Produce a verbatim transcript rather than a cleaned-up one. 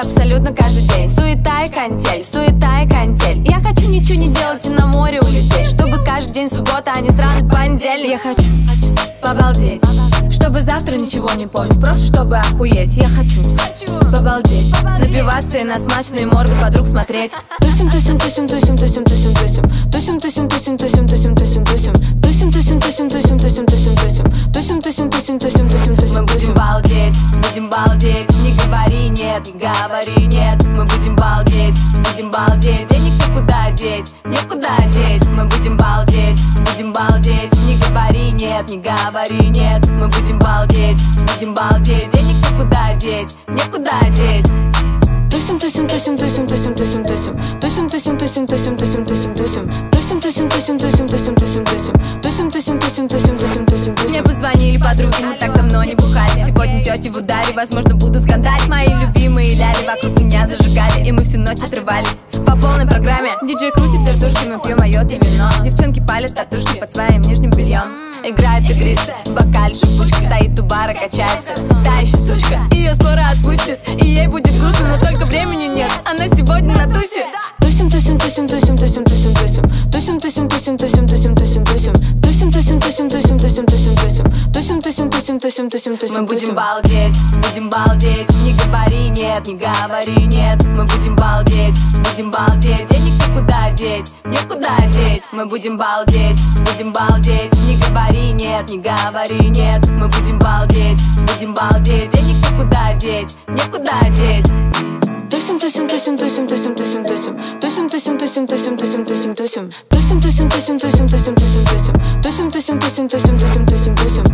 абсолютно каждый день. Суета и контель, суета и контель. Я хочу ничего не делать и на море улететь, чтобы каждый день суббота, а не сраный понедельник. Я хочу побалдеть, чтобы завтра ничего не помнить, просто чтобы охуеть. Я хочу побалдеть, напиваться и на смачные морды подруг смотреть. Тусим, тусим, тусим, тусим, тусим, тусим, тусим. Тусим, тусим, тусим, тусим, тусим, тусим, тусим. Тусим, тусим, тусим, тусим, тусим, тусим, тусим. Тусим, тусим, тусим, тусим, тусим, тусим. Мы будем балдеть, будем балдеть. Не говори нет, не говори нет. Мы будем балдеть, будем балдеть. Денег никуда деть, некуда деть. Мы будем балдеть, будем балдеть. Не говори нет, не говори нет. Мы будем балдеть, будем балдеть. Денег никуда деть, некуда деть. Тусим, тусим, тусим, тусим, тусим, тусим, тусим. Тусим, тусим, тусим, тусим, тусим, тусим, тусим. Тусим, тусим, тусим, тусим, тусим, тусим, тусим. Тусим, тусим, тусим, тусим, тусим, тусим, тусим. Мне позвонили подруги, мы так давно не бухали. Сегодня тети в ударе, возможно, будут скандалить. Мои любимые ляли вокруг меня зажигали, и мы всю ночь отрывались по полной программе. Диджей крутит вертушки, мы пьем майот и вино. Девчонки палят татушки под своим нижним бельем. Играет игристо, в бокале шипучка, стоит у бара, качается. Та еще сучка, ее скоро отпустят, и ей будет грустно, но только времени нет. Она сегодня на тусе. Тусим, тусим, тусим, тусим, тусим, тусим, тусим. Тусим, тусим, тусим, тусим, тусим, тусим, тусим. Тусим, тусим, тусим, тусим, тусим, тусим, тусим. Тусим, тусим, тусим, тусим, тусим, тусим. Мы будем балдеть, будем балдеть. Не говори нет, не говори нет. Мы будем балдеть, будем балдеть. Денег никуда деть, некуда деть. Мы будем балдеть, будем балдеть. Не говори нет, не говори нет. Мы будем балдеть, будем балдеть. Денег никуда деть, некуда деть. Тусим, тусим, тусим, тусим, тусим, тусим, тусим. Тусим, тусим, тусим, тусим, тусим, тусим, тусим. Тусим, тусим, тусим, тусим, тусим, тусим, тусим. Тусим, тусим, тусим, тусим, тусим, тусим, тусим.